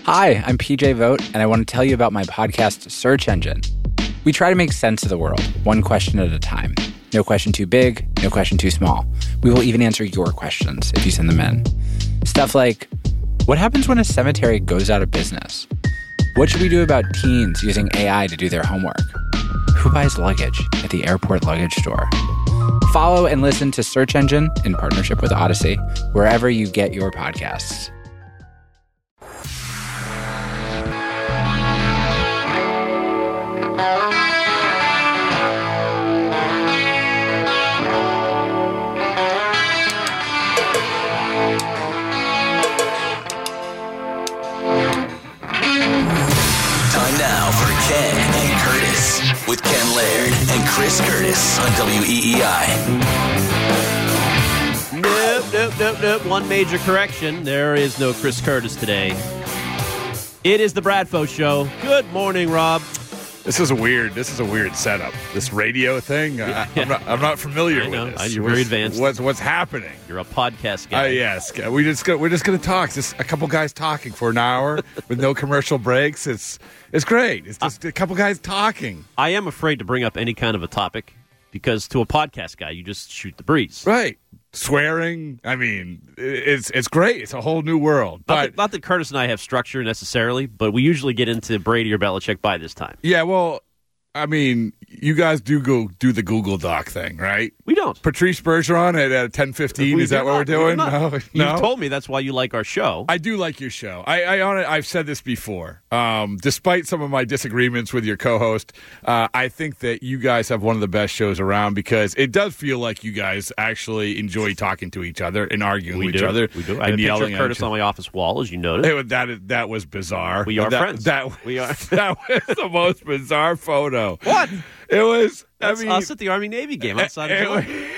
Hi, I'm PJ Vogt, and I want to tell you about my podcast, Search Engine. We try to make sense of the world, one question at a time. No question too big, no question too small. We will even answer your questions if you send them in. Stuff like, what happens when a cemetery goes out of business? What should we do about teens using AI to do their homework? Who buys luggage at the airport luggage store? Follow and listen to Search Engine in partnership with Odyssey, wherever you get your podcasts. With Ken Laird and Chris Curtis on WEEI. Nope. One major correction. There is no Chris Curtis today. It is the Bradfo Show. Good morning, Rob. This is a weird setup. This radio thing. I'm not familiar with this. You're very advanced. What's happening? You're a podcast guy. Yes. We're just gonna talk. Just a couple guys talking for an hour with no commercial breaks. It's great. It's just a couple guys talking. I am afraid to bring up any kind of a topic because to a podcast guy, you just shoot the breeze. Right. Swearing. I mean, it's great. It's a whole new world. Not that Curtis and I have structure necessarily, but we usually get into Brady or Belichick by this time. Yeah, well, I mean, you guys do go do the Google Doc thing, right? We don't. Patrice Bergeron at 10:15. Is that what we're doing? No. You've told me that's why you like our show. I do like your show. I've said this before. Despite some of my disagreements with your co-host, I think that you guys have one of the best shows around because it does feel like you guys actually enjoy talking to each other and arguing with each other. We do. I have a picture of Curtis on my office wall, as you noticed. That was bizarre. We are friends. We are. That was the most bizarre photo. What? It was. That's us at the Army-Navy game outside of July.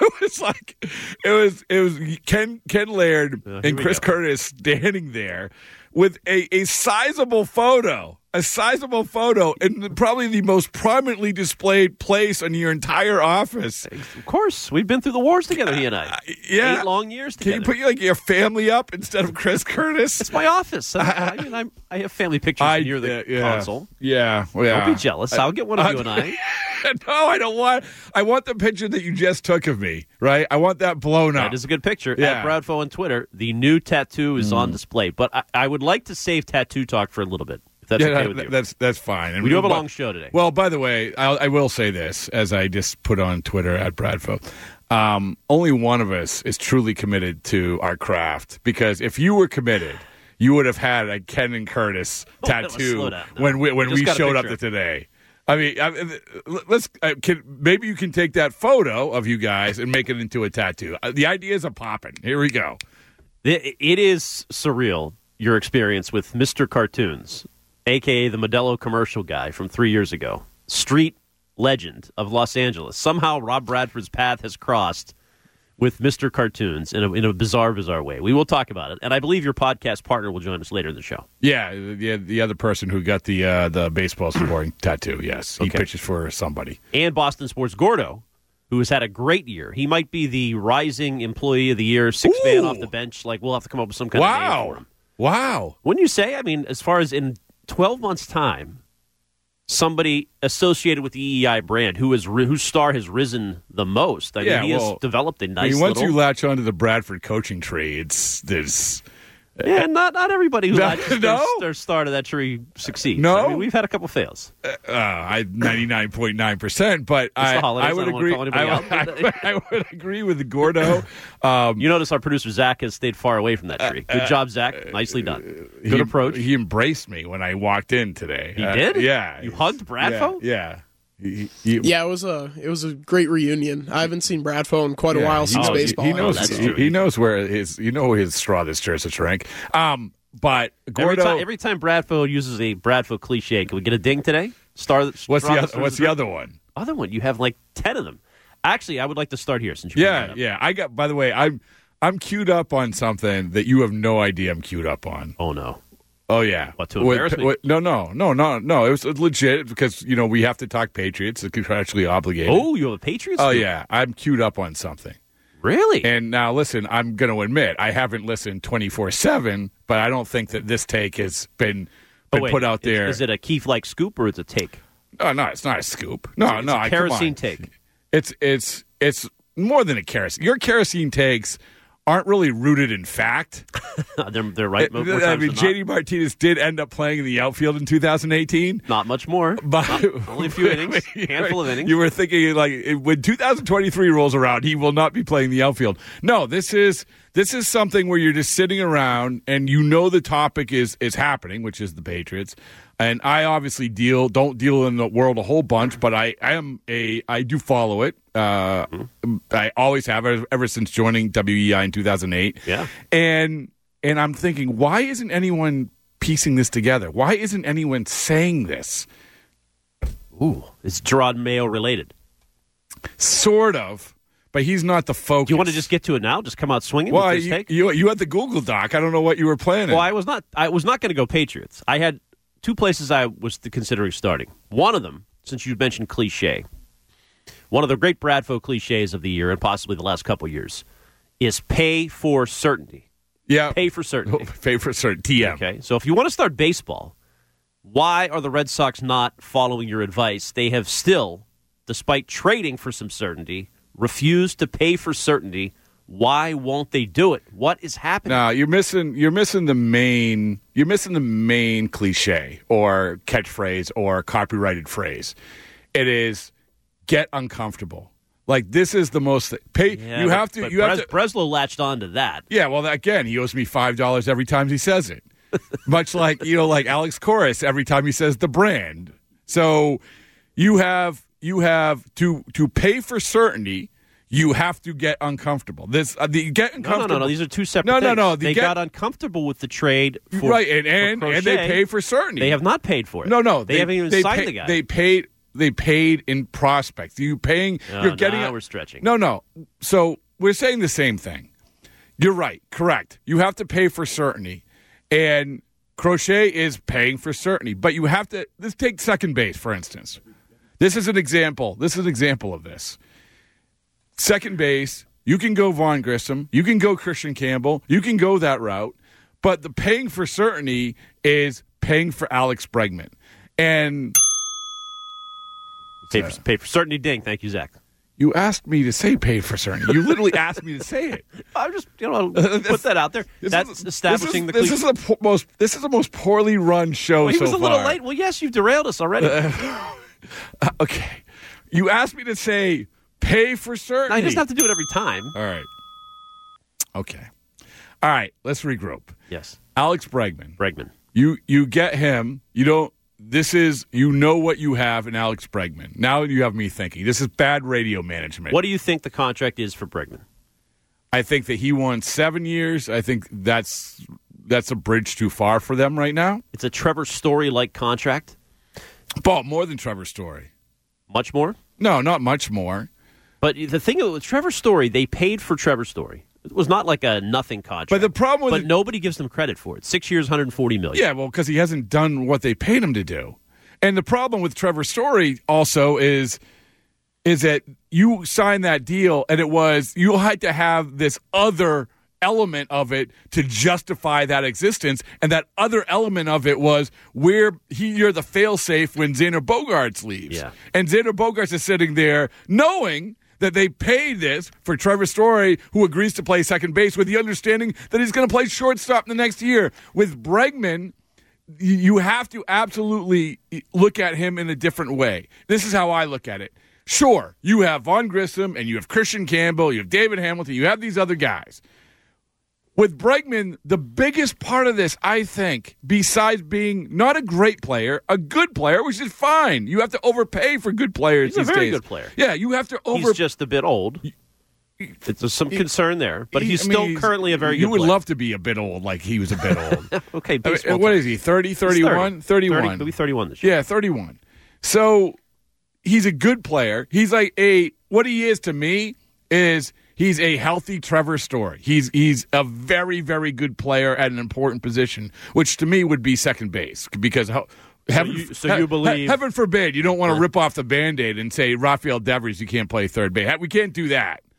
It was Ken Laird and Chris Curtis standing there with a sizable photo. A sizable photo in probably the most prominently displayed place in your entire office. Of course. We've been through the wars together, he and I. Yeah. 8 long years together. Can you put your family up instead of Chris Curtis? It's my office. I have family pictures near the console. Yeah. Well, don't be jealous. I'll get one of you and I. No, I don't want. I want the picture that you just took of me, right? I want that blown up. That is a good picture. Yeah. At Bradfo on Twitter, the new tattoo is on display. But I would like to save tattoo talk for a little bit. If that's okay with you. That's fine. And we do have a long show today. Well, by the way, I will say this, as I just put on Twitter at Bradfo. Only one of us is truly committed to our craft. Because if you were committed, you would have had a Ken and Curtis tattoo when we showed up today. I mean, maybe you can take that photo of you guys and make it into a tattoo. The ideas are popping. Here we go. It is surreal, your experience with Mr. Cartoons, a.k.a. the Modelo commercial guy from 3 years ago. Street legend of Los Angeles. Somehow Rob Bradford's path has crossed with Mr. Cartoons in a bizarre way. We will talk about it, and I believe your podcast partner will join us later in the show. Yeah, the other person who got the baseball scoring tattoo, yes. He pitches for somebody. And Boston Sports Gordo, who has had a great year. He might be the rising employee of the year, sixth man off the bench. We'll have to come up with some kind of name for him. Wow. Wouldn't you say? I mean, as far as in 12 months' time, somebody associated with the EEI brand whose star has risen the most. I mean, he has developed a nice once you latch onto the Bradford coaching tree, there's... Yeah, not everybody who latches their star to that tree succeeds. No? I mean, we've had a couple fails. 99.9%, but I would agree. I would agree with the Gordo. You notice our producer, Zach, has stayed far away from that tree. Good job, Zach. Nicely done. Good approach. He embraced me when I walked in today. He did? Yeah. You hugged Bradfo? Yeah. Yeah, it was a great reunion. I haven't seen Bradfo in quite a while since baseball. He knows where his straw this jersey shrank. But Gordo, every time Bradfo uses a Bradfo cliche, can we get a ding today? What's the other one? Other one, you have like 10 of them. Actually, I would like to start here since you brought it up. I got. By the way, I'm queued up on something that you have no idea I'm queued up on. Oh no. Oh, yeah. What, to embarrass me? No. It was legit because, we have to talk Patriots. It's contractually obligated. Oh, you have a Patriots? Oh, yeah. I'm queued up on something. Really? And now, listen, I'm going to admit, I haven't listened 24/7, but I don't think that this take has been put out there. Is it a Keith-like scoop or is it a take? No, it's not a scoop. No, It's a kerosene take. It's more than a kerosene. Your kerosene takes aren't really rooted in fact. They're right. More times I mean, than JD Martinez did end up playing in the outfield in 2018. not much more. But Only a few innings, handful of innings. You were thinking like when 2023 rolls around, he will not be playing the outfield. No, this is something where you're just sitting around and you know the topic is happening, which is the Patriots. And I obviously don't deal in the world a whole bunch, but I do follow it. I always have ever since joining WEI in 2008. Yeah. And I'm thinking, why isn't anyone piecing this together? Why isn't anyone saying this? Ooh, is Gerard Mayo related? Sort of, but he's not the focus. Do you want to just get to it now? Just come out swinging Well, with this take? you had the Google Doc. I don't know what you were planning. Well, I was not going to go Patriots. I had two places I was considering starting. One of them, since you mentioned cliche, one of the great Bradfo cliches of the year and possibly the last couple years is pay for certainty. Yeah. Pay for certainty. Pay for certainty. TM. Okay, so if you want to start baseball, why are the Red Sox not following your advice? They have still, despite trading for some certainty, refused to pay for certainty. Why won't they do it? What is happening? No, you're missing the main cliche or catchphrase or copyrighted phrase. It is get uncomfortable. Like this is the most pay. Yeah, you have to. Breslow latched on to that. Yeah, well, again, he owes me $5 every time he says it. Much like like Alex Corris every time he says the brand. So you have to pay for certainty. You have to get uncomfortable. Get uncomfortable. No. These are two separate things. No. They got uncomfortable with the trade. For, right, and they pay for certainty. They have not paid for it. No. They haven't even signed the guy. They paid in prospects. You're getting. Now we're stretching. No. So we're saying the same thing. You're right. Correct. You have to pay for certainty, and Crochet is paying for certainty. But you have to. Let's take second base for instance. This is an example. Of this. Second base, you can go Vaughn Grissom, you can go Christian Campbell, you can go that route, but the paying for certainty is paying for Alex Bregman. And pay for certainty, ding. Thank you, Zach. you asked me to say pay for certainty. You literally asked me to say it. I'm just put that out there. That's establishing this is the most poorly run show well, he was so a little far. late. Well, yes, you've derailed us already. Okay. You asked me to say pay for certainty. No, he doesn't have to do it every time. All right. Okay. All right. Let's regroup. Yes. Alex Bregman. Bregman. You get him. You don't. This is, you know what you have in Alex Bregman. Now you have me thinking. This is bad radio management. What do you think the contract is for Bregman? I think that he wants 7 years. I think that's a bridge too far for them right now. It's a Trevor Story-like contract? But more than Trevor Story. Much more? No, not much more. But the thing with Trevor Story, they paid for Trevor Story. It was not like a nothing contract. But the problem with nobody gives them credit for it. 6 years, $140 million. Yeah, well, because he hasn't done what they paid him to do. And the problem with Trevor Story also is that you signed that deal and it was, you had to have this other element of it to justify that existence. And that other element of it was where you're the fail-safe when Xander Bogaerts leaves. Yeah. And Xander Bogaerts is sitting there knowing that they paid this for Trevor Story, who agrees to play second base with the understanding that he's going to play shortstop in the next year. With Bregman, you have to absolutely look at him in a different way. This is how I look at it. Sure, you have Vaughn Grissom and you have Christian Campbell, you have David Hamilton, you have these other guys. With Bregman, the biggest part of this, I think, besides being not a great player, a good player, which is fine. You have to overpay for good players He's these a very days. good player. Yeah, you have to He's just a bit old. There's some concern there, but he's still currently a very good player. You would player. love to be a bit old, like he was a bit old. Okay, baseball what is he, 30, 31? 31. He'll be 31 this year. Yeah, 31. So he's a good player. He's like what he is to me is he's a healthy Trevor Story. He's a very, very good player at an important position, which to me would be second base because you believe heaven forbid you don't want to rip off the Band-Aid and say Rafael Devers you can't play third base. We can't do that.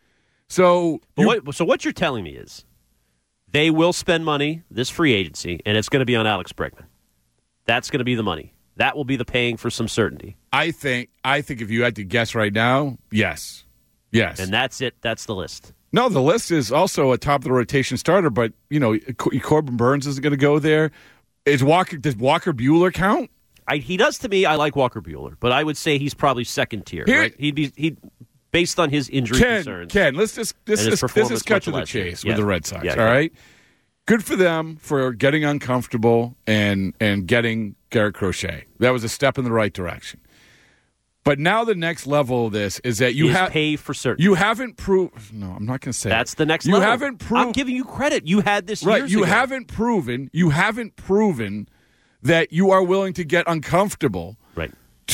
So, So what you're telling me is they will spend money this free agency, and it's going to be on Alex Bregman. That's going to be the money. That will be the paying for some certainty. I think if you had to guess right now, yes. And that's it. That's the list. No, the list is also a top of the rotation starter, but Corbin Burns isn't going to go there. Does Walker Buehler count? He does to me. I like Walker Buehler, but I would say he's probably second tier. Right? He'd based on his injury concerns. Ken, let's just cut to the chase with the Red Sox. Yeah, all right, good for them for getting uncomfortable and getting Garrett Crochet. That was a step in the right direction. But now the next level of this is that you have pay for certain. You haven't proved. No, I'm not going to say that's it. The next you level. Haven't proved. I'm giving you credit. You had this right. Years you ago. haven't proven. You haven't proven that you are willing to get uncomfortable. Right.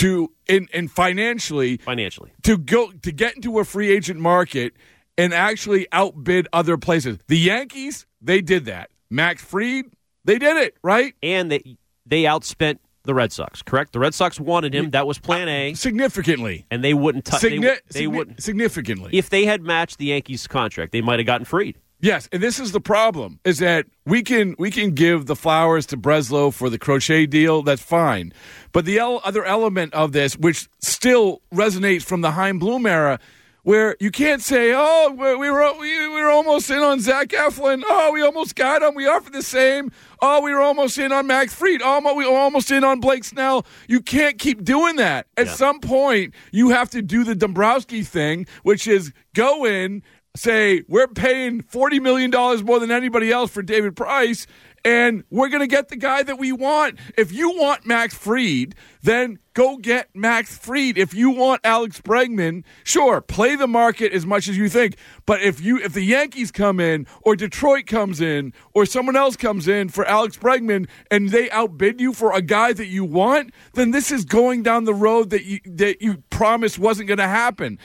And financially to get into a free agent market and actually outbid other places. The Yankees, they did that. Max Fried, they did it, right? And they outspent the Red Sox, correct? The Red Sox wanted him. That was plan A. Significantly. And they wouldn't touch they wouldn't. Significantly. If they had matched the Yankees' contract, they might have gotten Fried. Yes, and this is the problem, is that we can give the flowers to Breslow for the Crochet deal. That's fine. But the other element of this, which still resonates from the Chaim Bloom era, where you can't say, oh, we were almost in on Zach Eflin. Oh, we almost got him. We offered the same. Oh, we were almost in on Max Fried. Oh, we were almost in on Blake Snell. You can't keep doing that. At some point, you have to do the Dombrowski thing, which is go in, say, we're paying $40 million more than anybody else for David Price, and we're going to get the guy that we want. If you want Max Fried, then go get Max Fried. If you want Alex Bregman, sure, play the market as much as you think. But if the Yankees come in, or Detroit comes in, or someone else comes in for Alex Bregman, and they outbid you for a guy that you want, then this is going down the road that you promised wasn't going to happen.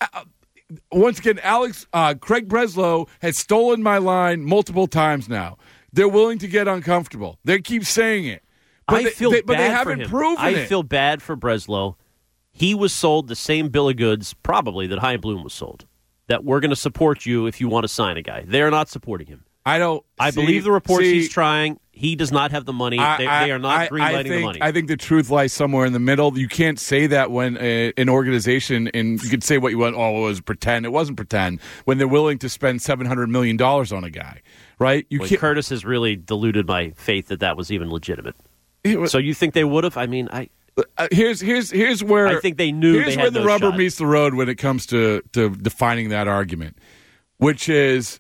Once again, Craig Breslow has stolen my line multiple times now. They're willing to get uncomfortable. They keep saying it. But they haven't proven it. I feel bad for Breslow. He was sold the same bill of goods, probably, that Chaim Bloom was sold. That we're going to support you if you want to sign a guy. They're not supporting him. I believe the reports he's trying. He does not have the money. They are not greenlighting the money. I think the truth lies somewhere in the middle. You can't say that when an organization, and you could say what you want, it was pretend. It wasn't pretend. When they're willing to spend $700 million on a guy, right? Curtis has really diluted my faith that was even legitimate. So you think they would have? I mean, here's where I think they knew. Here's where the rubber meets the road when it comes to defining that argument, which is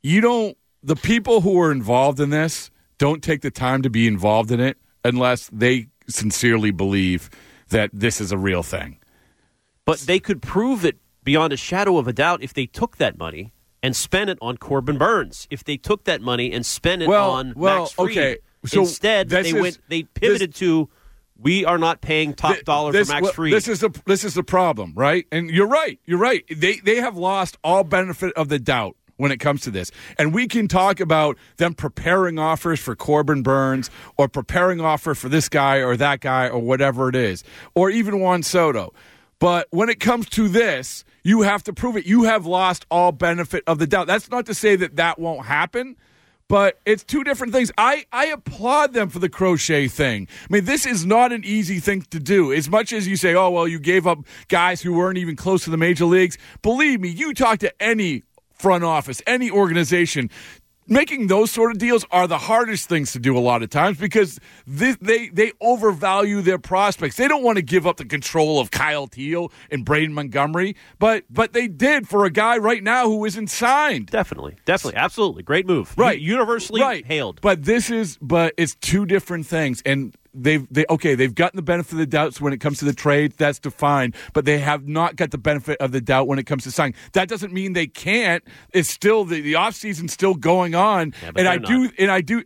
the people who are involved in this don't take the time to be involved in it unless they sincerely believe that this is a real thing. But they could prove it beyond a shadow of a doubt if they took that money and spent it on Corbin Burns. If they took that money and spent it on Max Fried. Okay. So instead, they pivoted to, we are not paying top dollar for Max Fried. This is the problem, right? And you're right. They have lost all benefit of the doubt when it comes to this. And we can talk about them preparing offers for Corbin Burns or preparing offer for this guy or that guy or whatever it is, or even Juan Soto. But when it comes to this, you have to prove it. You have lost all benefit of the doubt. That's not to say that won't happen, but it's two different things. I applaud them for the Crochet thing. I mean, this is not an easy thing to do. As much as you say, oh, well, you gave up guys who weren't even close to the major leagues. Believe me, you talk to any front office, any organization, making those sort of deals are the hardest things to do a lot of times because they overvalue their prospects. They don't want to give up the control of Kyle Teal and Braden Montgomery, but they did for a guy right now who isn't signed. Definitely, absolutely, great move. Right, universally hailed. But it's two different things, and they've gotten the benefit of the doubt when it comes to the trade. That's defined, but they have not got the benefit of the doubt when it comes to signing. That doesn't mean they can't. It's still the offseason's still going on, and I do.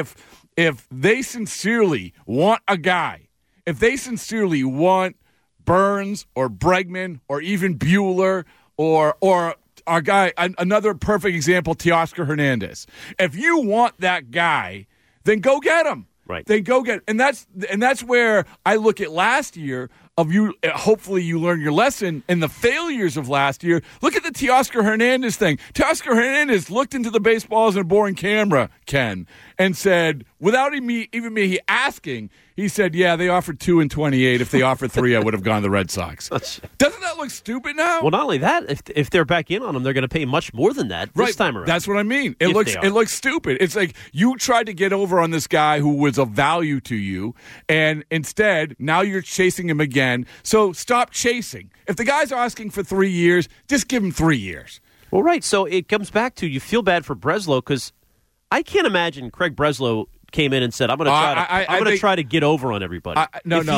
If they sincerely want a guy, if they sincerely want Burns or Bregman or even Buehler or our guy, another perfect example, Teoscar Hernandez. If you want that guy, then go get him. Right. They go get, and that's where I look at last year. of you. Hopefully you learn your lesson in the failures of last year. Look at the Teoscar Hernandez thing. Teoscar Hernandez looked into the baseballs in a boring camera, Ken, and said, without even me asking, he said, yeah, they offered 2 and 28. If they offered 3, I would have gone to the Red Sox. Doesn't that look stupid now? Well, not only that, if they're back in on him, they're going to pay much more than that this time around. That's what I mean. It looks stupid. It's like you tried to get over on this guy who was of value to you, and instead, now you're chasing him again. So stop chasing. If the guy's asking for 3 years, just give him 3 years. Well, right. So it comes back to you feel bad for Breslow because I can't imagine Craig Breslow came in and said, "I'm going to try to get over on everybody." I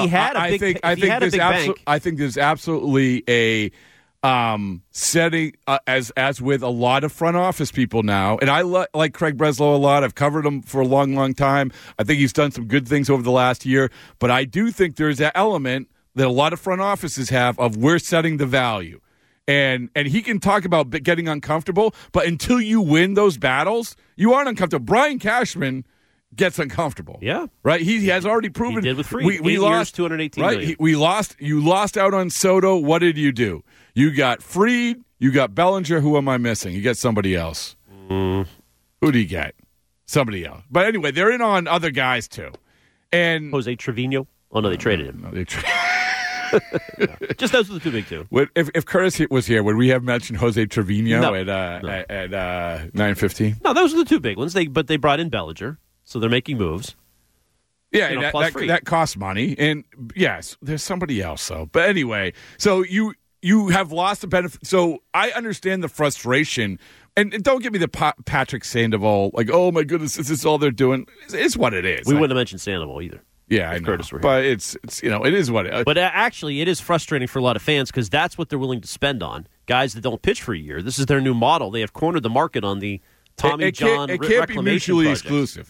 think there's absolutely a setting as with a lot of front office people now, and I like Craig Breslow a lot. I've covered him for a long, long time. I think he's done some good things over the last year, but I do think there's that element that a lot of front offices have of we're setting the value. And he can talk about getting uncomfortable, but until you win those battles, you aren't uncomfortable. Brian Cashman gets uncomfortable. Yeah. Right? He has already proven. He did with Fried. We lost, $218 million. Right? You lost out on Soto. What did you do? You got Fried. You got Bellinger. Who am I missing? You get somebody else. Who do you get? Somebody else. But anyway, they're in on other guys too. And Jose Trevino? Oh, no, they traded him. No, they Just those are the two big two. If Curtis was here, would we have mentioned Jose Trevino at 9:15? No, those are the two big ones. But they brought in Bellinger, so they're making moves. Yeah, that costs money. And yes, there's somebody else though. But anyway, so you have lost the benefit. So I understand the frustration. And don't give me the Patrick Sandoval, like, oh my goodness, this is all they're doing. It's what it is. We wouldn't have mentioned Sandoval either. Yeah, I know. But it's it is what it is. But actually, it is frustrating for a lot of fans because that's what they're willing to spend on. Guys that don't pitch for a year. This is their new model. They have cornered the market on the Tommy John reclamation project. It can't be mutually exclusive.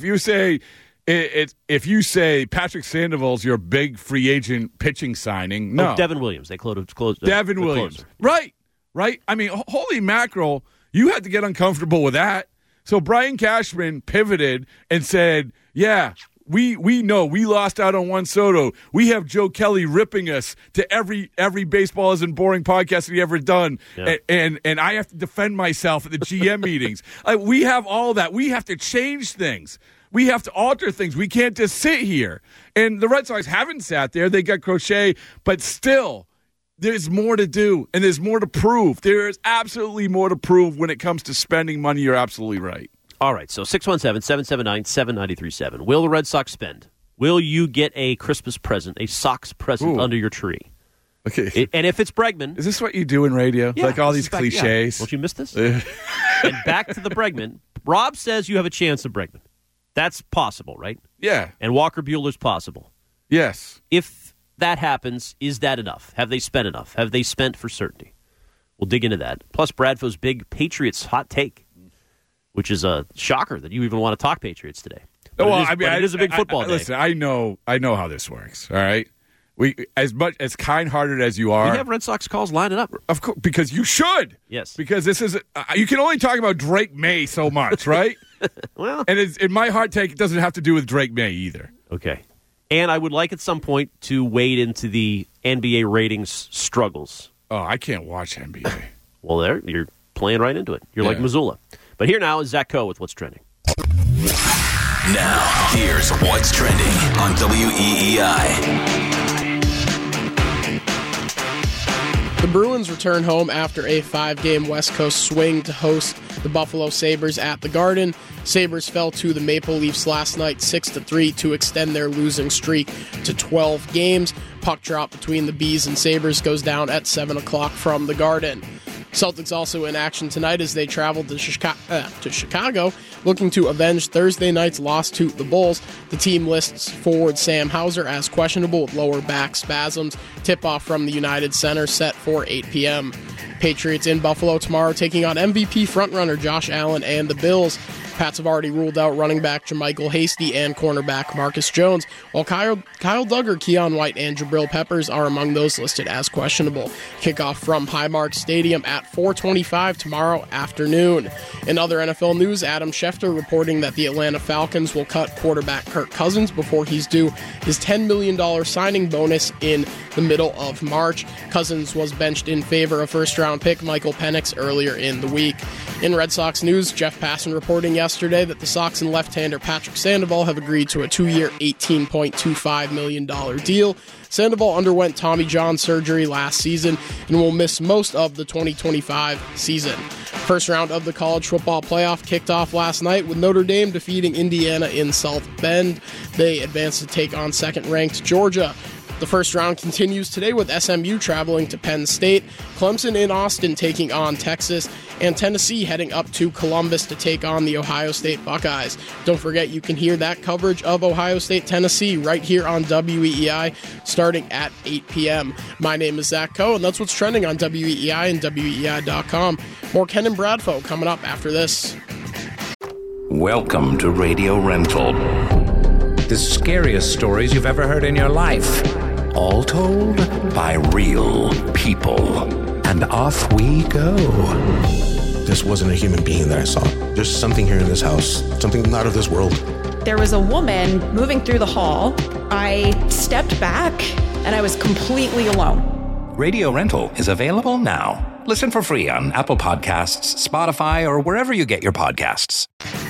If you say Patrick Sandoval's your big free agent pitching signing, no. Devin Williams. They closed Devin Williams. Right. I mean, holy mackerel, you had to get uncomfortable with that. So Brian Cashman pivoted and said, yeah, We know we lost out on Juan Soto. We have Joe Kelly ripping us to every baseball isn't boring podcast that he ever done, and I have to defend myself at the GM meetings. We have all that. We have to change things. We have to alter things. We can't just sit here. And the Red Sox haven't sat there. They got Crochet, but still, there's more to do and there's more to prove. There is absolutely more to prove when it comes to spending money. You're absolutely right. All right, so 617-779-7937. Will the Red Sox spend? Will you get a Christmas present, a Sox present under your tree? Okay. And if it's Bregman... Is this what you do in radio? Yeah, like all these cliches? Yeah. Don't you miss this? And back to the Bregman. Rob says you have a chance of Bregman. That's possible, right? Yeah. And Walker Buehler's possible. Yes. If that happens, is that enough? Have they spent enough? Have they spent for certainty? We'll dig into that. Plus, Bradfo's big Patriots hot take, which is a shocker that you even want to talk Patriots today. But it is a big football day. Listen, I know how this works, all right? We as kind-hearted as you are. We have Red Sox calls lining up. Of course, because you should. Yes. Because this is you can only talk about Drake May so much, right? Well. And in my hot take, it doesn't have to do with Drake May either. Okay. And I would like at some point to wade into the NBA ratings struggles. Oh, I can't watch NBA. Well, you're playing right into it. You're like Missoula. But here now is Zach Coe with What's Trending. Now, here's What's Trending on WEEI. The Bruins return home after a 5-game West Coast swing to host the Buffalo Sabres at the Garden. Sabres fell to the Maple Leafs last night 6-3 to extend their losing streak to 12 games. Puck drop between the Bees and Sabres goes down at 7 o'clock from the Garden. Celtics also in action tonight as they travel to Chicago, looking to avenge Thursday night's loss to the Bulls. The team lists forward Sam Hauser as questionable with lower back spasms. Tip-off from the United Center set for 8 p.m. Patriots in Buffalo tomorrow taking on MVP frontrunner Josh Allen and the Bills. Pats have already ruled out running back JaMychal Hasty and cornerback Marcus Jones, while Kyle Duggar, Keon White, and Jabril Peppers are among those listed as questionable. Kickoff from Highmark Stadium at 4:25 tomorrow afternoon. In other NFL news, Adam Schefter reporting that the Atlanta Falcons will cut quarterback Kirk Cousins before he's due his $10 million signing bonus in the middle of March. Cousins was benched in favor of first-round pick Michael Penix earlier in the week. In Red Sox news, Jeff Passan reporting yesterday that the Sox and left-hander Patrick Sandoval have agreed to a 2-year, $18.25 million deal. Sandoval underwent Tommy John surgery last season and will miss most of the 2025 season. First round of the college football playoff kicked off last night with Notre Dame defeating Indiana in South Bend. They advanced to take on second-ranked Georgia. The first round continues today with SMU traveling to Penn State, Clemson in Austin taking on Texas, and Tennessee heading up to Columbus to take on the Ohio State Buckeyes. Don't forget you can hear that coverage of Ohio State-Tennessee right here on WEEI starting at 8 p.m. My name is Zach Coe, and that's what's trending on WEEI and WEEI.com. More Ken and Bradfo coming up after this. Welcome to Radio Rental. The scariest stories you've ever heard in your life. All told by real people. And off we go. This wasn't a human being that I saw. There's something here in this house, something not of this world. There was a woman moving through the hall. I stepped back and I was completely alone. Radio Rental is available now. Listen for free on Apple Podcasts, Spotify, or wherever you get your podcasts.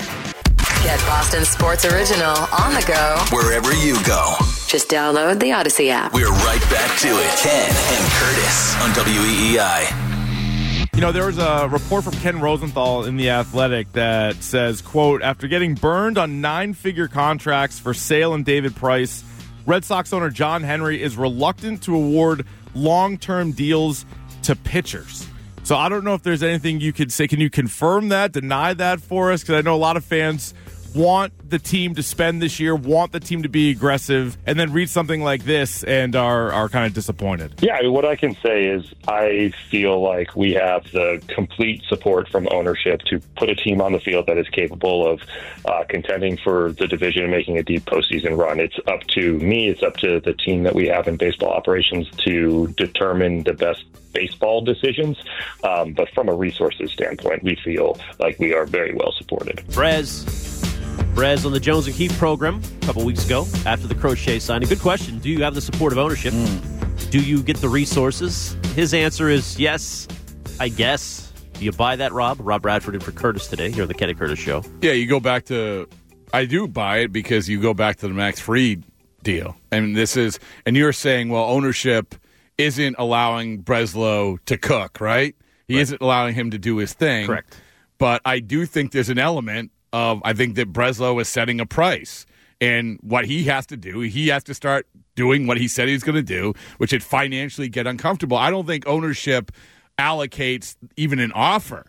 Get Boston Sports Original on the go. Wherever you go. Just download the Odyssey app. We're right back to it. Ken and Curtis on WEEI. You know, there was a report from Ken Rosenthal in The Athletic that says, quote, after getting burned on 9-figure contracts for Sale and David Price, Red Sox owner John Henry is reluctant to award long-term deals to pitchers. So I don't know if there's anything you could say. Can you confirm that, deny that for us? Because I know a lot of fans want the team to spend this year, want the team to be aggressive, and then read something like this and are kind of disappointed. Yeah, I mean, what I can say is I feel like we have the complete support from ownership to put a team on the field that is capable of contending for the division and making a deep postseason run. It's up to me, it's up to the team that we have in baseball operations to determine the best baseball decisions. But from a resources standpoint, we feel like we are very well supported. Brez on the Jones and Keefe program a couple weeks ago after the Crochet signing. Good question. Do you have the support of ownership? Do you get the resources? His answer is yes, I guess. Do you buy that, Rob? Rob Bradford in for Curtis today here on the Ken and Curtis Show. Yeah, you go back to – I do buy it because you go back to the Max Fried deal. And you're saying, well, ownership isn't allowing Breslow to cook, right? He isn't allowing him to do his thing. Correct. But I do think there's an element of, I think that Breslow is setting a price. And what he has to do, he has to start doing what he said he's going to do, which is financially get uncomfortable. I don't think ownership allocates even an offer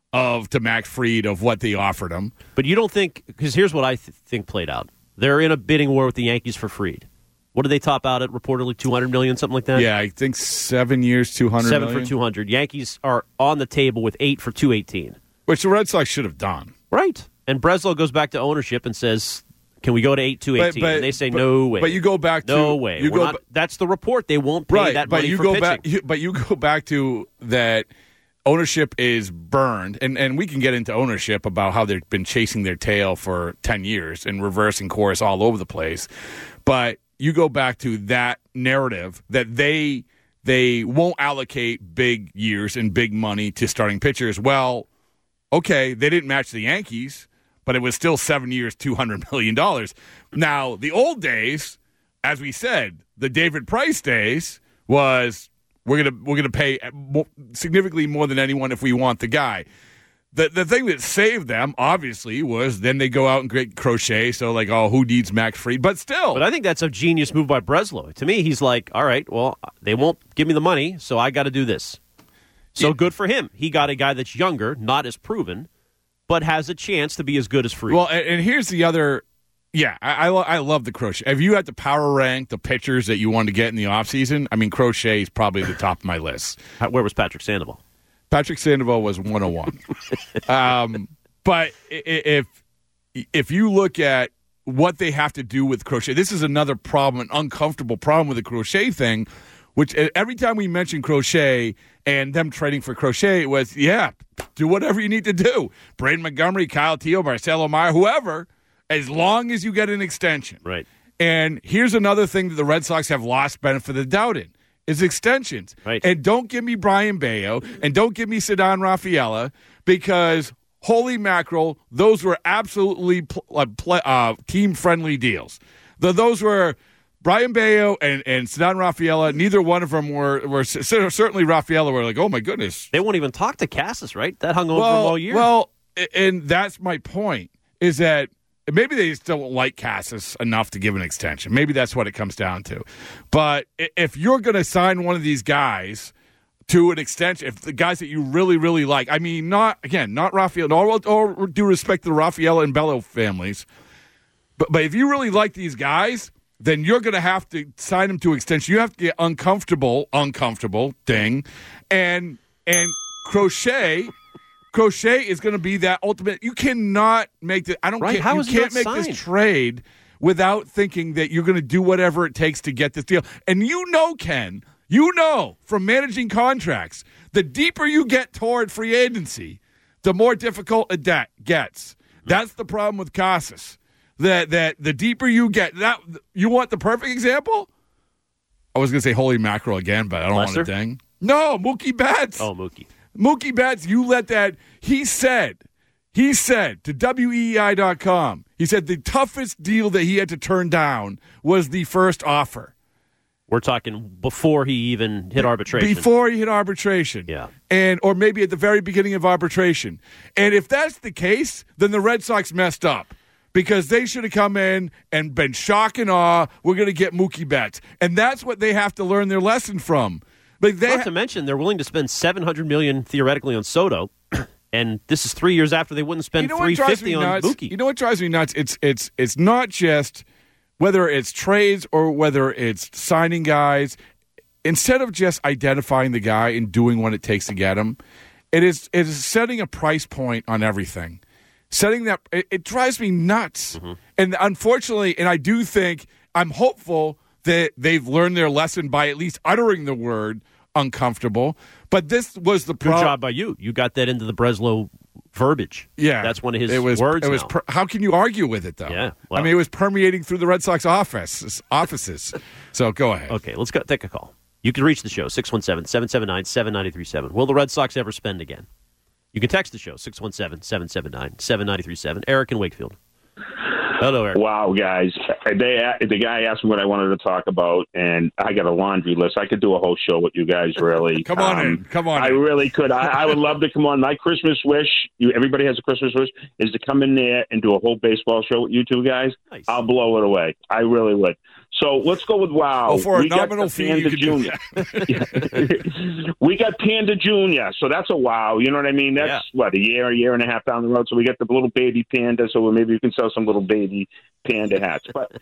to Max Fried of what they offered him. But you don't think, because here's what I think played out. They're in a bidding war with the Yankees for Fried. What did they top out at, reportedly $200 million, something like that? Yeah, I think 7 years, $200 million. 7 for $200. Yankees are on the table with 8 for $218. Which the Red Sox should have done. Right. And Breslow goes back to ownership and says, can we go to 8-2-18? And they say, no way. But you go back to... No way. That's the report. They won't pay that money for pitching. But you go back to that ownership is burned. And we can get into ownership about how they've been chasing their tail for 10 years and reversing course all over the place. But you go back to that narrative that they won't allocate big years and big money to starting pitchers. Well, okay, they didn't match the Yankees, but it was still 7 years, $200 million. Now, the old days, as we said, the David Price days was we're gonna pay significantly more than anyone if we want the guy. The thing that saved them, obviously, was then they go out and get Crochet, so like, oh, who needs Max Fried? But still. But I think that's a genius move by Breslow. To me, he's like, all right, well, they won't give me the money, so I got to do this. So good for him. He got a guy that's younger, not as proven, but has a chance to be as good as Fried. Well, and here's the other. Yeah, I love the Crochet. If you had to power rank the pitchers that you wanted to get in the offseason, I mean, Crochet is probably the top of my list. Where was Patrick Sandoval? Patrick Sandoval was 101. But if you look at what they have to do with Crochet, this is another problem, an uncomfortable problem with the Crochet thing, which every time we mention Crochet and them trading for Crochet, it was, yeah, do whatever you need to do. Braden Montgomery, Kyle Teo, Marcelo Meyer, whoever, as long as you get an extension. Right. And here's another thing that the Red Sox have lost benefit of the doubt in. is extensions. Right. And don't give me Brian Bayo and don't give me Ceddanne Rafaela because holy mackerel, those were absolutely team-friendly deals. Those were Brian Bayo and Ceddanne Rafaela. Neither one of them were certainly Rafaela were like, oh, my goodness. They won't even talk to Cassis, right? That hung over him all year. Well, and that's my point, is that maybe they just don't like Cassis enough to give an extension. Maybe that's what it comes down to. But if you're going to sign one of these guys to an extension, if the guys that you really, really like, I mean, not Rafael, all due respect to the Rafaela and Bello families, but if you really like these guys, then you're going to have to sign them to extension. You have to get uncomfortable, ding, and Crochet is going to be that ultimate. You cannot make the. I don't care. You can't make this trade without thinking that you're going to do whatever it takes to get this deal. And Ken, from managing contracts, the deeper you get toward free agency, the more difficult it gets. That's the problem with Casas. That the deeper you get, that you want the perfect example. I was going to say holy mackerel again, but I don't want to ding. No, Mookie Betts. Oh, Mookie. Mookie Betts, you let that. He said to WEEI.com, he said the toughest deal that he had to turn down was the first offer. We're talking before he even hit arbitration. Before he hit arbitration. Yeah. Or maybe at the very beginning of arbitration. And if that's the case, then the Red Sox messed up. Because they should have come in and been shock and awe. We're going to get Mookie Betts. And that's what they have to learn their lesson from. But not to mention, they're willing to spend $700 million theoretically on Soto, and this is 3 years after they wouldn't spend $350 on Mookie. You know what drives me nuts? It's not just whether it's trades or whether it's signing guys. Instead of just identifying the guy and doing what it takes to get him, it is setting a price point on everything. Setting that, it drives me nuts. Mm-hmm. And unfortunately, and I do think, I'm hopeful that they've learned their lesson by at least uttering the word uncomfortable. But this was the problem. Good job by you. You got that into the Breslow verbiage. Yeah. That's one of his words now. How can you argue with it, though? Yeah. Well, I mean, it was permeating through the Red Sox offices. So go ahead. Okay, let's take a call. You can reach the show, 617-779-7937. Will the Red Sox ever spend again? You can text the show, 617-779-7937. Eric in Wakefield. Hello, Eric. Wow, guys. The guy asked me what I wanted to talk about, and I got a laundry list. I could do a whole show with you guys, really. Come on in. I really could. I would love to come on. My Christmas wish, everybody has a Christmas wish, is to come in there and do a whole baseball show with you two guys. Nice. I'll blow it away. I really would. So let's go with WOW. Oh, for a nominal fee, you can do We got Panda Jr., so that's a wow. You know what I mean? That's, a year and a half down the road. So we got the little baby panda, so maybe we can sell some little baby panda hats. But,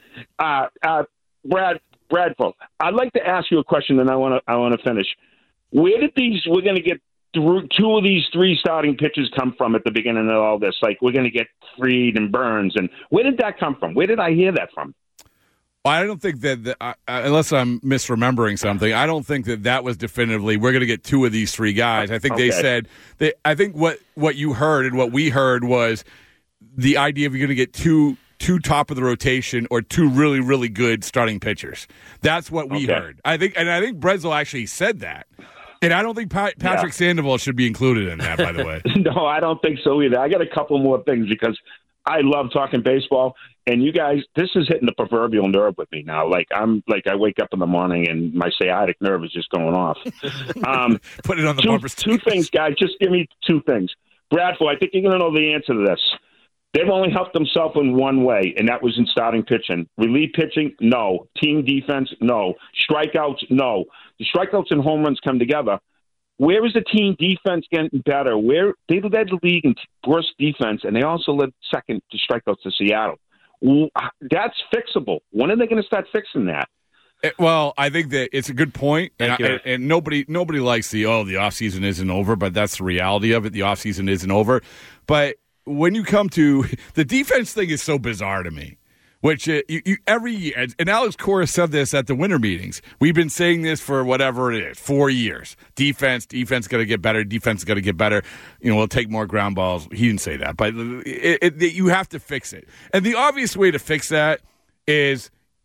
Bradford, I'd like to ask you a question, and I want to finish. Where did we're going to get two of these three starting pitchers come from at the beginning of all this? Like, we're going to get Fried and Burns. And where did that come from? Where did I hear that from? I don't think that, unless I'm misremembering something, I don't think that was definitively, we're going to get two of these three guys. I think they said, I think what you heard and what we heard was the idea of you're going to get two top of the rotation or two really, really good starting pitchers. That's what we heard. I think Breslow actually said that. And I don't think Patrick Sandoval should be included in that, by the way. No, I don't think so either. I got a couple more things because I love talking baseball, and you guys, this is hitting the proverbial nerve with me now. I wake up in the morning and my sciatic nerve is just going off. Put it on the bumper sticker. Two things, guys. Just give me two things. Bradford, I think you're going to know the answer to this. They've only helped themselves in one way, and that was in starting pitching. Relief pitching, no. Team defense, no. Strikeouts, no. The strikeouts and home runs come together. Where is the team defense getting better? Where they led the league in worst defense, and they also led second to strikeouts to Seattle. That's fixable. When are they going to start fixing that? Well, I think that it's a good point, and nobody likes the offseason isn't over, but that's the reality of it. The offseason isn't over. But when you come to the defense thing is so bizarre to me. Which you every year, and Alex Cora said this at the winter meetings. We've been saying this for whatever it is, 4 years. Defense got to get better. Defense got to get better. We'll take more ground balls. He didn't say that, but you have to fix it. And the obvious way to fix that is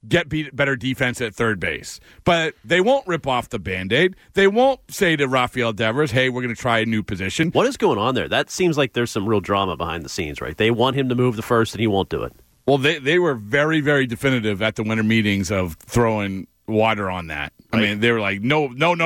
get better defense at third base. But they won't rip off the Band-Aid. They won't say to Rafael Devers, hey, we're going to try a new position. What is going on there? That seems like there's some real drama behind the scenes, right? They want him to move the first, and he won't do it. Well, they were very, very definitive at the winter meetings of throwing water on that. Right. I mean, they were like, no, not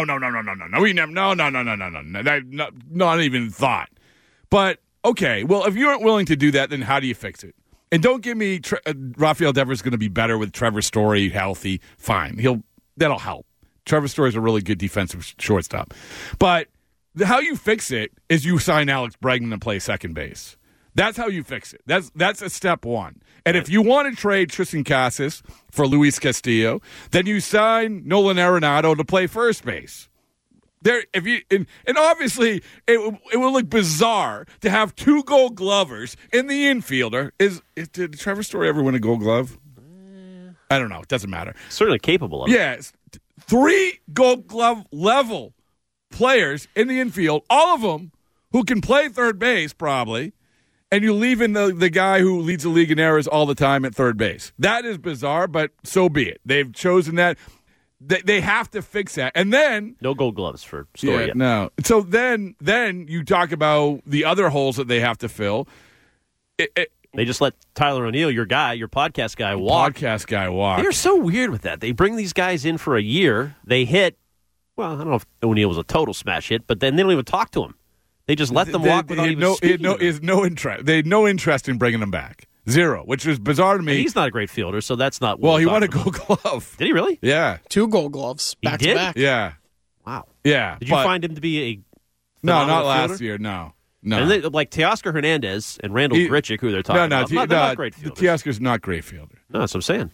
even thought. But, okay, well, if you aren't willing to do that, then how do you fix it? And don't give me Rafael Devers is going to be better with Trevor Story healthy. Fine. That'll help. Trevor Story is a really good defensive shortstop. But how you fix it is you sign Alex Bregman to play second base. That's how you fix it. That's a step one. And if you want to trade Tristan Casas for Luis Castillo, then you sign Nolan Arenado to play first base. And obviously it will look bizarre to have 2 Gold Glovers in the infielder. Did Trevor Story ever win a Gold Glove? I don't know. It doesn't matter. Certainly capable of it. Yes, 3 Gold Glove level players in the infield, all of them who can play third base probably. And you leave in the guy who leads the league in errors all the time at third base. That is bizarre, but so be it. They've chosen that. They have to fix that. And then... No Gold Gloves for Story yet. No. So then you talk about the other holes that they have to fill. They just let Tyler O'Neill, your podcast guy, walk. They're so weird with that. They bring these guys in for a year. They hit... Well, I don't know if O'Neill was a total smash hit, but then they don't even talk to him. They just let them walk without even speaking. No interest. They had no interest in bringing them back. Zero, which is bizarre to me. And he's not a great fielder, so that's not. Well, he won a Gold Glove. Did he really? Yeah, 2 Gold Gloves back to back. Yeah. Wow. Yeah. Did you find him to be a? No, not fielder? last year. No. And they, like Teoscar Hernandez and Randall Grichuk, who they're talking about. Not great fielders. Teoscar's not great fielder. No, that's what I'm saying.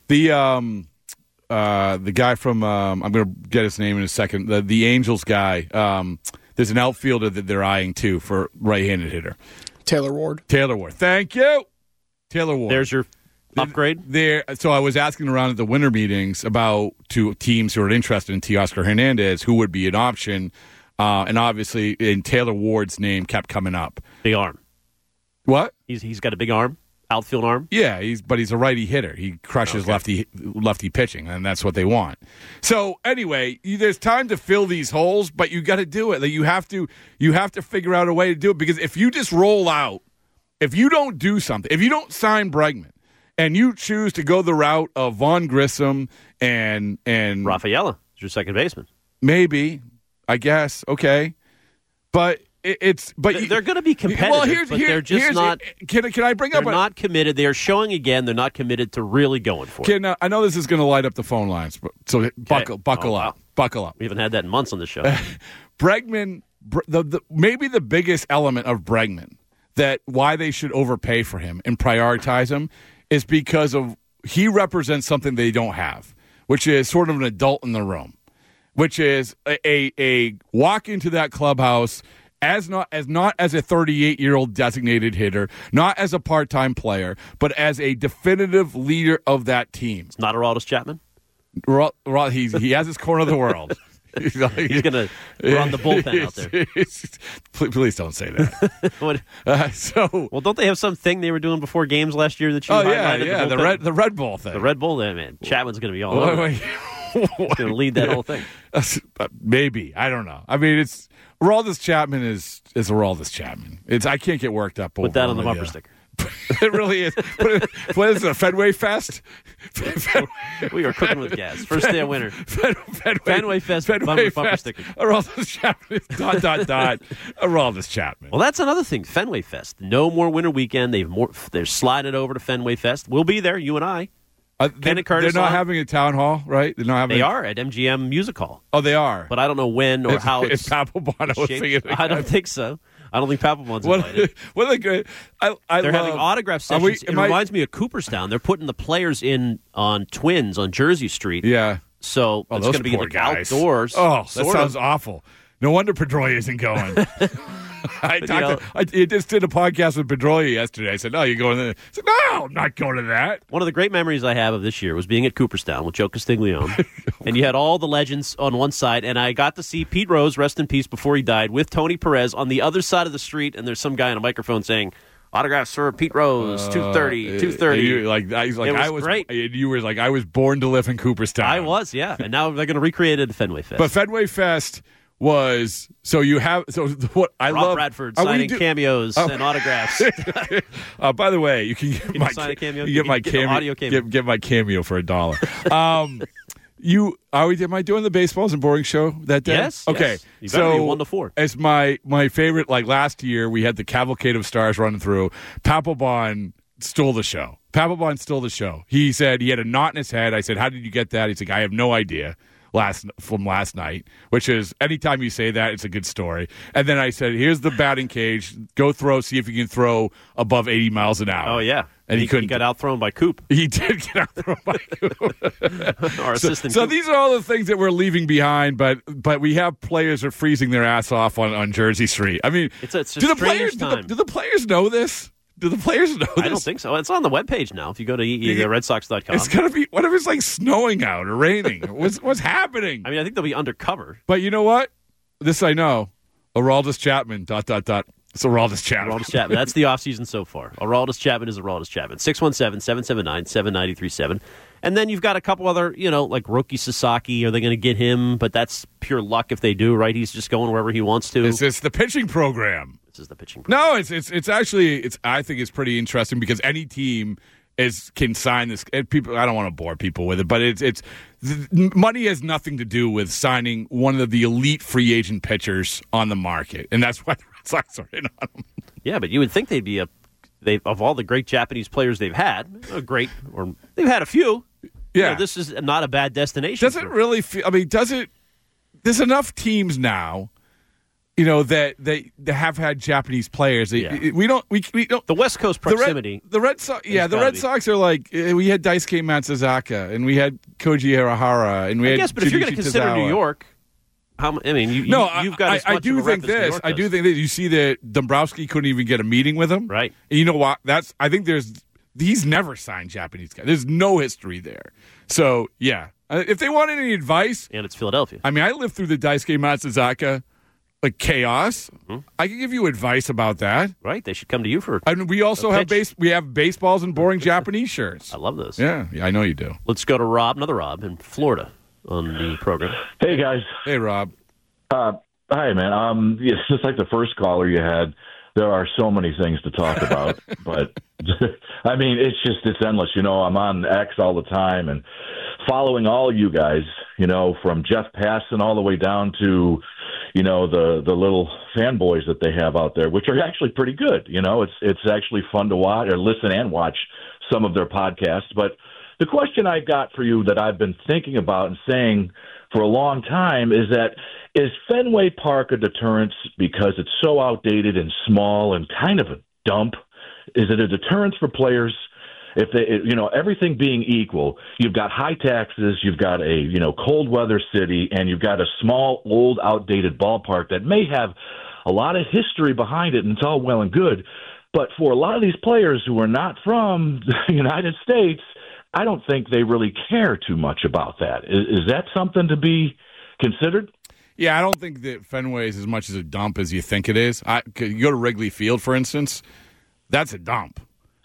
The guy from I'm going to get his name in a second. The Angels guy. There's an outfielder that they're eyeing too for right-handed hitter. Taylor Ward. Thank you. Taylor Ward. There's your upgrade. So I was asking around at the winter meetings about 2 teams who are interested in Teoscar Hernandez, who would be an option, and obviously, in Taylor Ward's name kept coming up. Big arm. What? He's got a big arm. Outfield arm? Yeah, he's a righty hitter. He crushes lefty pitching, and that's what they want. So anyway, there's time to fill these holes, but you got to do it. Like, you have to figure out a way to do it, because if you just roll out, if you don't do something, if you don't sign Bregman, and you choose to go the route of Vaughn Grissom and Rafaela is your second baseman, maybe, I guess, okay, but. They're going to be competitive, but they're just not. Can I bring up? They're not committed. They are showing again. They're not committed to really going for it. I know this is going to light up the phone lines, so buckle up. Buckle up. We haven't had that in months on the show. Bregman, maybe the biggest element of Bregman that why they should overpay for him and prioritize him is because of he represents something they don't have, which is sort of an adult in the room, which is a walk into that clubhouse. Not as a 38-year-old designated hitter, not as a part-time player, but as a definitive leader of that team. It's not Aroldis Chapman? He has his corner of the world. He's going to run the bullpen out there. Please don't say that. Well, don't they have something they were doing before games last year that you highlighted? Yeah, the Red Bull thing. The Red Bull, man. Chapman's going to be all over. He's going to lead that whole thing. Maybe. I don't know. I mean, it's Aroldis Chapman is Aroldis Chapman. I can't get worked up over. Put that on the bumper sticker. It really is. What is it, a Fenway Fest? We are cooking with gas. First day of winter. Fenway Fest bumper sticker. Aroldis Chapman. ... Aroldis Chapman. Well, that's another thing. Fenway Fest. No more winter weekend. They're sliding it over to Fenway Fest. We'll be there, you and I. They're not having a town hall, right? They are at MGM Music Hall. Oh, they are. But I don't know when or how it's shaped. I don't think so. I don't think Papelbon's invited. What a great! They're having autograph sessions. It reminds me of Cooperstown. They're putting the players in on Twins on Jersey Street. Yeah. So it's going to be outdoors. Oh, that sounds awful. No wonder Pedroia isn't going. I just did a podcast with Pedroia yesterday. I said, "No, you're going there." I said, "No, I'm not going to that." One of the great memories I have of this year was being at Cooperstown with Joe Castiglione, and you had all the legends on one side, and I got to see Pete Rose, rest in peace, before he died, with Tony Perez on the other side of the street, and there's some guy on a microphone saying, Autographs for Pete Rose, 230, 230. I was great. You were like, I was born to live in Cooperstown. I was, yeah. And now they're going to recreate it at Fenway Fest. But Fenway Fest was what I Rob love. Bradford signing cameos and autographs. By the way, you can get my sign a cameo. You get my cameo. Audio cameo. Get my cameo for $1. Am I doing the Baseballs and Boring show that day? Yes. Okay. Yes. You better be 1-4. As my favorite, like last year, we had the Cavalcade of Stars running through. Papelbon stole the show. He said he had a knot in his head. I said, "How did you get that?" He's like, "I have no idea." From last night, which is anytime you say that, it's a good story. And then I said, "Here's the batting cage. Go throw. See if you can throw above 80 miles an hour." Oh yeah, and he couldn't. He got outthrown by Coop. He did get outthrown by Coop. Our assistant. So these are all the things that we're leaving behind. But we have players that are freezing their ass off on Jersey Street. I mean, it's a strange time. Do the players know this? Do the players know this? I don't think so. It's on the webpage now. If you go to RedSox.com. It's going to be, what if it's like snowing out or raining? What's happening? I mean, I think they'll be undercover. But you know what? This I know. Aroldis Chapman, ... It's Aroldis Chapman. Aroldis Chapman. That's the offseason so far. Aroldis Chapman is Aroldis Chapman. 617-779-7937. And then you've got a couple other, like Roki Sasaki. Are they going to get him? But that's pure luck if they do, right? He's just going wherever he wants to. It's the pitching program. This is the pitching program. No, it's actually I think it's pretty interesting because any team can sign this. People, I don't want to bore people with it, but it's money has nothing to do with signing one of the elite free agent pitchers on the market, and that's why the Red Sox are in on them. Yeah, but you would think they'd be of all the great Japanese players they've had, they've had a few. Yeah, this is not a bad destination. Does it really feel? I mean, there's enough teams now. That they have had Japanese players. We don't. The West Coast proximity. The Red Sox. Yeah, the Red Sox are like we had Daisuke Matsuzaka and we had Koji Hirahara and we had. Yes, but if you're going to consider New York, you've got. I do think this. I do think that you see that Dombrowski couldn't even get a meeting with him. Right. And you know what? I think he's never signed Japanese guys. There's no history there. So yeah, if they want any advice, and it's Philadelphia. I mean, I lived through the Daisuke Matsuzaka. Like chaos. Mm-hmm. I can give you advice about that. Right, they should come to you for. And we also have baseballs and boring Japanese shirts. I love those. Yeah, I know you do. Let's go to another Rob in Florida on the program. Hey guys. Hey Rob. Hi man. It's just like the first caller you had. There are so many things to talk about, but I mean, it's endless. I'm on X all the time and following all you guys. From Jeff Passan all the way down to. The little fanboys that they have out there, which are actually pretty good. It's actually fun to watch or listen and watch some of their podcasts. But the question I've got for you that I've been thinking about and saying for a long time is Fenway Park a deterrence because it's so outdated and small and kind of a dump? Is it a deterrence for players? If they, everything being equal, you've got high taxes, you've got a, cold weather city, and you've got a small, old, outdated ballpark that may have a lot of history behind it, and it's all well and good. But for a lot of these players who are not from the United States, I don't think they really care too much about that. Is that something to be considered? Yeah, I don't think that Fenway is as much as a dump as you think it is. You go to Wrigley Field, for instance, that's a dump.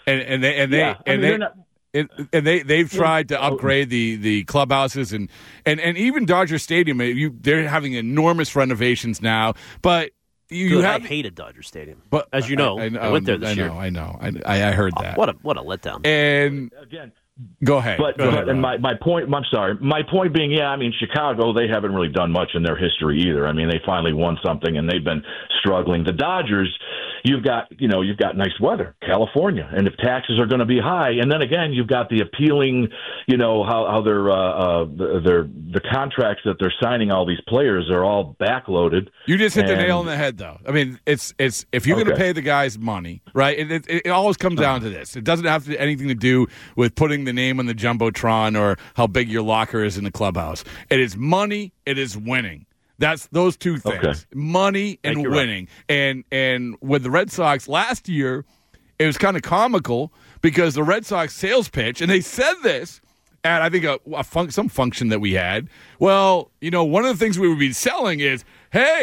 They've tried to upgrade the clubhouses and even Dodger Stadium. They're having enormous renovations now, but I hated Dodger Stadium, but as you know, I went there this year. I know. I heard that. What a letdown! And again. Go ahead. Go ahead. And my point. I'm sorry. My point being, Chicago, they haven't really done much in their history either. I mean, they finally won something, and they've been struggling. The Dodgers, you've got nice weather, California, and if taxes are going to be high, and then again, you've got the appealing, how the contracts that they're signing all these players are all backloaded. You just hit the nail on the head, though. I mean, it's if you're going to pay the guys money, right? It always comes down to this. It doesn't have anything to do with putting the name on the Jumbotron or how big your locker is in the clubhouse. It is money. It is winning. That's those two things: money and winning. Right. And with the Red Sox last year, it was kind of comical because the Red Sox sales pitch, and they said this at I think some function that we had. Well, one of the things we would be selling is, hey,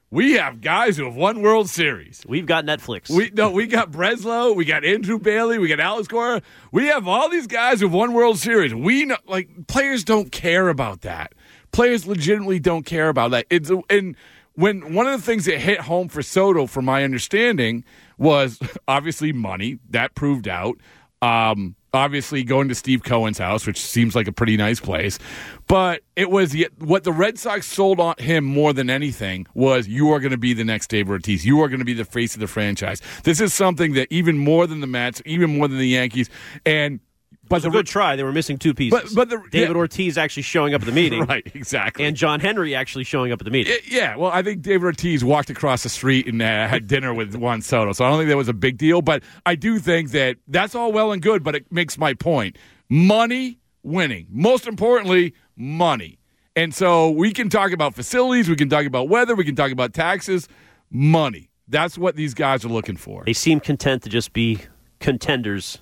we have guys who have won World Series. We've got Netflix. We got Breslow. We got Andrew Bailey. We got Alex Cora. We have all these guys who've won World Series. We know, players don't care about that. Players legitimately don't care about that. And when one of the things that hit home for Soto, from my understanding, was obviously money. That proved out. Obviously going to Steve Cohen's house, which seems like a pretty nice place. But it was what the Red Sox sold on him more than anything was, you are going to be the next David Ortiz. You are going to be the face of the franchise. This is something that even more than the Mets, even more than the Yankees, But it was a good try. They were missing two pieces. But David Ortiz actually showing up at the meeting. Right, exactly. And John Henry actually showing up at the meeting. Yeah, well, I think David Ortiz walked across the street and had dinner with Juan Soto, so I don't think that was a big deal. But I do think that that's all well and good, but it makes my point. Money, winning. Most importantly, money. And so we can talk about facilities, we can talk about weather, we can talk about taxes. Money. That's what these guys are looking for. They seem content to just be contenders.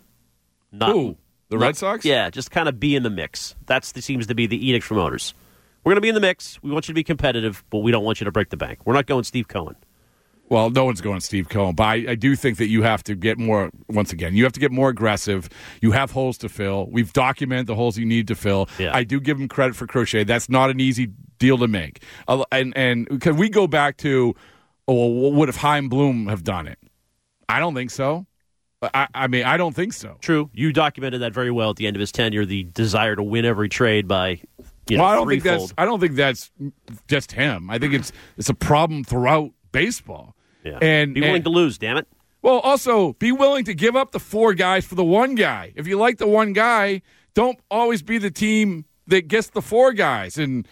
The Red Sox? Yeah, just kind of be in the mix. That seems to be the edict from owners. We're going to be in the mix. We want you to be competitive, but we don't want you to break the bank. We're not going Steve Cohen. Well, no one's going Steve Cohen, but I do think that you have to get more, once again, you have to get more aggressive. You have holes to fill. We've documented the holes you need to fill. Yeah. I do give him credit for Crochet. That's not an easy deal to make. And can we go back to, what if Chaim Bloom have done it? I don't think so. I mean, I don't think so. True. You documented that very well at the end of his tenure, the desire to win every trade by, I don't think that's just him. I think it's a problem throughout baseball. Yeah. And be willing to lose, damn it. Well, also, be willing to give up the four guys for the one guy. If you like the one guy, don't always be the team that gets the four guys. And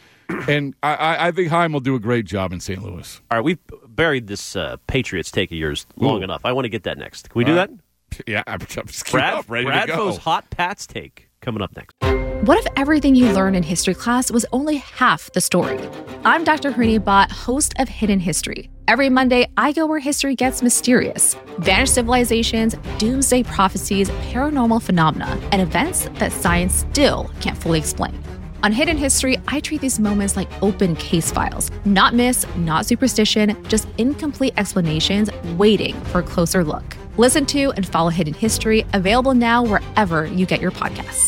I think Chaim will do a great job in St. Louis. All right, we've buried this Patriots take of yours long enough. I want to get that next. Can we do that? Yeah, I'm just ready to go. Bradfo's Hot Pats take coming up next. What if everything you learned in history class was only half the story? I'm Dr. Harini Bhatt, host of Hidden History. Every Monday, I go where history gets mysterious. Vanished civilizations, doomsday prophecies, paranormal phenomena, and events that science still can't fully explain. On Hidden History, I treat these moments like open case files. Not myths, not superstition, just incomplete explanations waiting for a closer look. Listen to and follow Hidden History, available now wherever you get your podcasts.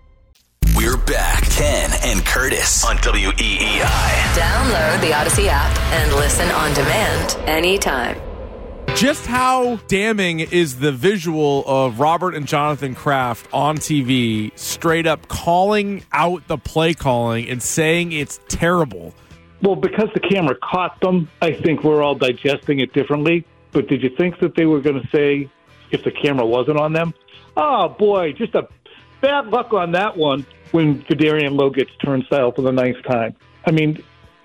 We're back. Ken and Curtis on WEEI. Download the Odyssey app and listen on demand anytime. Just how damning is the visual of Robert and Jonathan Kraft on TV straight up calling out the play calling and saying it's terrible? Well, because the camera caught them, I think we're all digesting it differently. But did you think that they were going to say, if the camera wasn't on them, oh, boy, just a bad luck on that one when Vidarian Lowe gets turnstile for the ninth time? I mean,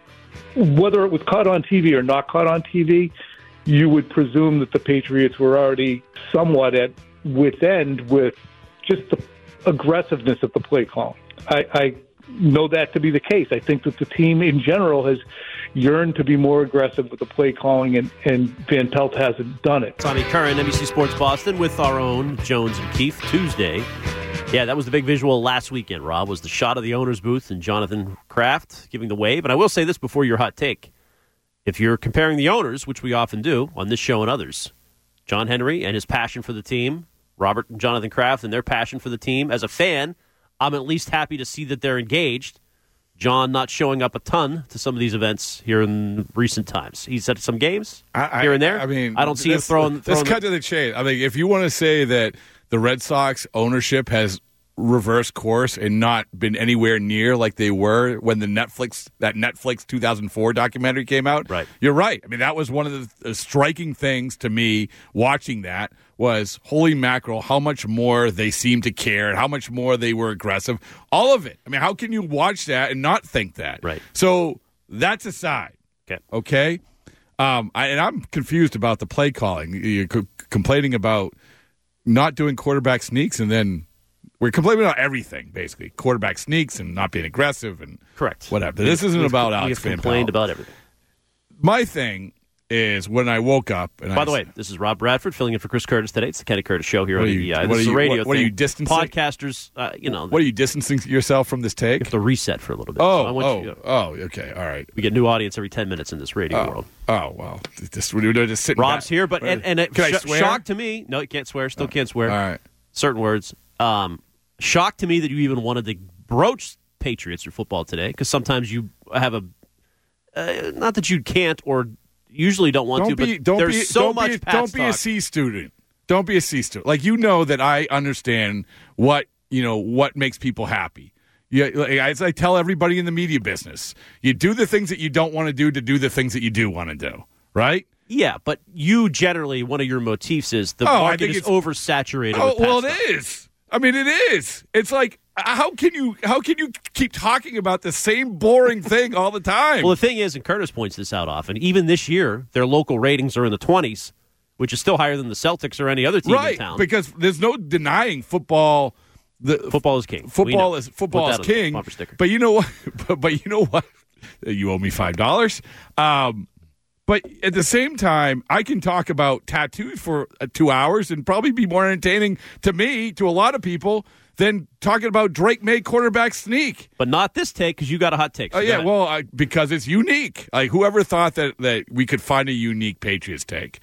whether it was caught on TV or not caught on TV, you would presume that the Patriots were already somewhat at wit's end with just the aggressiveness of the play calling. I know that to be the case. I think that the team in general has yearned to be more aggressive with the play calling, and Van Pelt hasn't done it. Tommy Curran, NBC Sports Boston, with our own Jones and Keefe Tuesday. Yeah, that was the big visual last weekend, Rob, was the shot of the owner's booth and Jonathan Kraft giving the wave. And I will say this before your hot take. If you're comparing the owners, which we often do on this show and others, John Henry and his passion for the team, Robert and Jonathan Kraft and their passion for the team, as a fan, I'm at least happy to see that they're engaged. John not showing up a ton to some of these events here in recent times. He's at some games here and there. I mean, I don't see him throwing. Let's cut to the chase. I mean, if you want to say that the Red Sox ownership has reversed course and not been anywhere near like they were when that Netflix 2004 documentary came out, right? You're right. I mean, that was one of the striking things to me watching that was, holy mackerel, how much more they seemed to care and how much more they were aggressive. All of it. I mean, how can you watch that and not think that? Right. So that's aside. Okay. And I'm confused about the play calling. You're complaining about not doing quarterback sneaks, and then we're complaining about everything, basically. Quarterback sneaks and not being aggressive and correct. Whatever. This isn't about Alex Van Pelt. Complained about everything. My thing is when I woke up. And By the way, this is Rob Bradford filling in for Chris Curtis today. It's the Kenny Curtis Show here on the what this is a radio what are thing. you distancing? Podcasters, What are you distancing yourself from this take? You have to reset for a little bit. Okay, all right. We get new audience every 10 minutes in this radio world. Oh, well. We're just sitting Rob's back. here, but and it Can I swear? shock to me. No, you can't swear. Still can't swear. All right. Certain words. Shock to me that you even wanted to broach Patriots or football today, because sometimes you have a not that you can't or usually don't want to, but there's so much Pats Don't be a talk. C student. Don't be a C student. Like, you know that I understand what makes people happy. Yeah, like, as I tell everybody in the media business, you do the things that you don't want to do the things that you do want to do, right? Yeah, but you generally, one of your motifs is the market is oversaturated with Pats well, stuff. it is. I mean, it is. It's like, how can you keep talking about the same boring thing all the time? Well, the thing is, and Curtis points this out often, even this year, their local ratings are in the 20s, which is still higher than the Celtics or any other team in town. Right, because there's no denying football. Football is king. Football is king. Bumper sticker. But you know what? But you know what? You owe me $5. But at the same time, I can talk about tattoos for 2 hours and probably be more entertaining to me, to a lot of people, than talking about Drake May quarterback sneak. But not this take, because you got a hot take. So because it's unique. Like, whoever thought that we could find a unique Patriots take?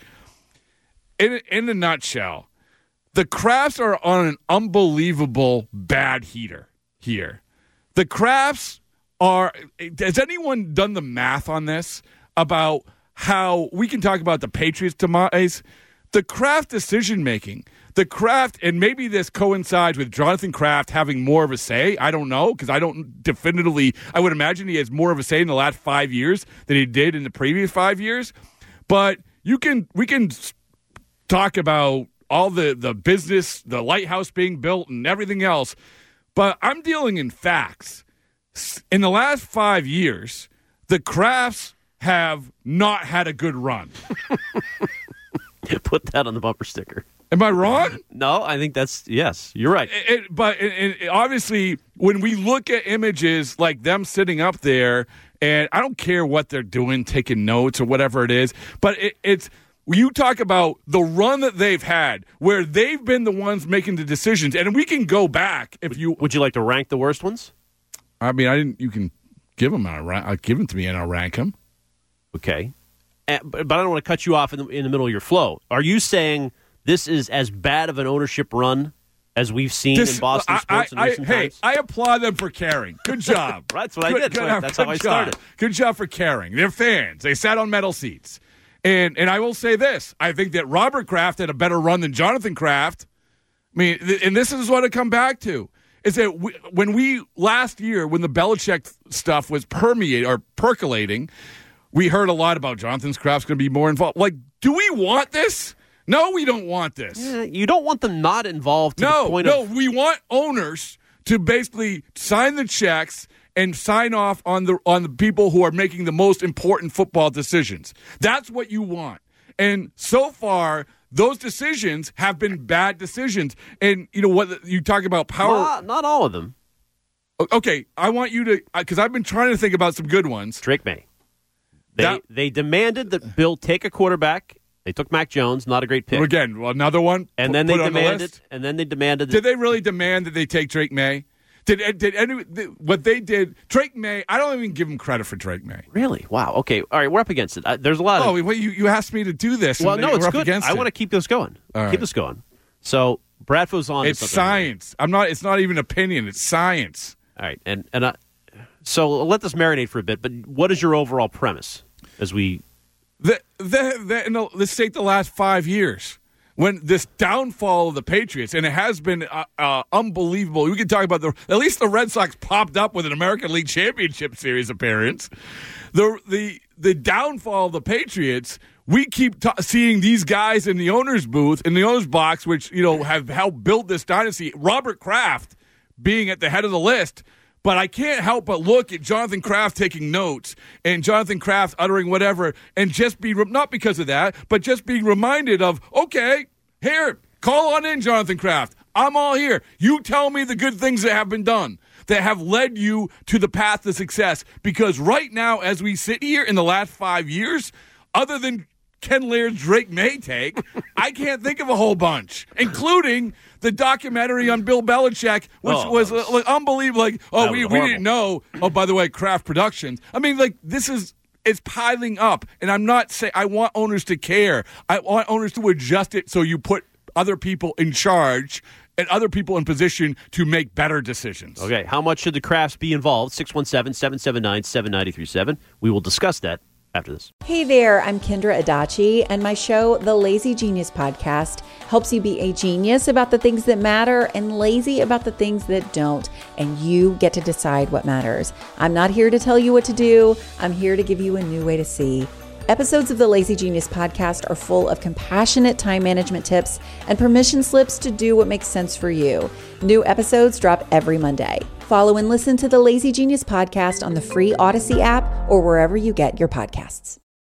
In a nutshell, the Krafts are on an unbelievable bad heater here. The Krafts are – has anyone done the math on this about – how we can talk about the Patriots' demise, the Kraft decision-making, the Kraft, and maybe this coincides with Jonathan Kraft having more of a say. I don't know, because I don't definitively, I would imagine he has more of a say in the last 5 years than he did in the previous 5 years. But we can talk about all the business, the lighthouse being built and everything else, but I'm dealing in facts. In the last 5 years, the Krafts have not had a good run. Put that on the bumper sticker. Am I wrong? No, I think yes, you're right. But obviously, when we look at images like them sitting up there, and I don't care what they're doing, taking notes or whatever it is, but it's you talk about the run that they've had, where they've been the ones making the decisions, and we can go back if you. Would you like to rank the worst ones? I mean, I didn't. You can give them give them to me, and I'll rank them. Okay, but I don't want to cut you off in the middle of your flow. Are you saying this is as bad of an ownership run as we've seen in Boston sports in recent times? I applaud them for caring. Good job. That's what I did. That's how I started. Good job for caring. They're fans. They sat on metal seats. And I will say this. I think that Robert Kraft had a better run than Jonathan Kraft. I mean, and this is what I come back to. Is that when we last year, when the Belichick stuff was percolating, we heard a lot about Jonathan Kraft's going to be more involved. Like, do we want this? No, we don't want this. Yeah, you don't want them not involved to the point of... No, we want owners to basically sign the checks and sign off on the people who are making the most important football decisions. That's what you want. And so far, those decisions have been bad decisions. And you know what? You talk about power... Not all of them. Okay, I want you to... Because I've been trying to think about some good ones. Drake May. They demanded that Bill take a quarterback. They took Mac Jones, not a great pick. Again, another one. And then they demanded. Did they really demand that they take Drake May? What they did? Drake May. I don't even give him credit for Drake May. Really? Wow. Okay. All right. We're up against it. There's a lot. Oh, wait, you asked me to do this. Well, no, it's up good. Against I want to keep this going. All keep this going. So Bradford's on. It's science. It's not even opinion. It's science. All right. So let this marinate for a bit. But what is your overall premise? As we, let's take the last 5 years when this downfall of the Patriots, and it has been unbelievable. We can talk about at least the Red Sox popped up with an American League Championship Series appearance. The downfall of the Patriots. We keep seeing these guys in the owner's booth, in the owner's box, which have helped build this dynasty. Robert Kraft being at the head of the list. But I can't help but look at Jonathan Kraft taking notes and Jonathan Kraft uttering whatever and just be, not because of that, but just being reminded of, okay, here, call on in, Jonathan Kraft. I'm all here. You tell me the good things that have been done that have led you to the path to success. Because right now, as we sit here in the last 5 years, other than Ken Laird's Drake May take, I can't think of a whole bunch, including the documentary on Bill Belichick, which was unbelievable. Like, we didn't know. Oh, by the way, Kraft Productions. I mean, like, it's piling up, and I'm not saying I want owners to care. I want owners to adjust it so you put other people in charge and other people in position to make better decisions. Okay, how much should the Krafts be involved? 617-779-7937. We will discuss that after this. Hey there, I'm Kendra Adachi, and my show, The Lazy Genius Podcast, helps you be a genius about the things that matter and lazy about the things that don't, and you get to decide what matters. I'm not here to tell you what to do. I'm here to give you a new way to see. Episodes of the Lazy Genius Podcast are full of compassionate time management tips and permission slips to do what makes sense for you. New episodes drop every Monday. Follow and listen to the Lazy Genius Podcast on the free Odyssey app or wherever you get your podcasts.